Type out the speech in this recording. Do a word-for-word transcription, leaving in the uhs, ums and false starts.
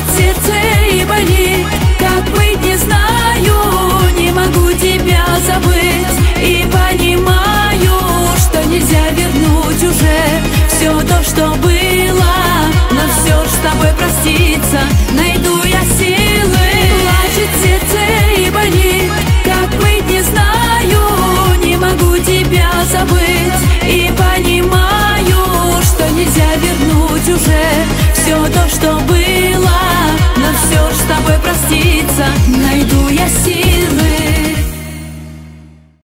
Плачет сердце и болит, как быть не знаю. Не могу тебя забыть и понимаю, что нельзя вернуть уже все то, что было. Но все ж с тобой проститься найду я силы. Плачет сердце и болит, как быть не знаю. Не могу тебя забыть и понимаю, что нельзя вернуть уже все то, что было. Но все ж с тобой проститься найду я силы.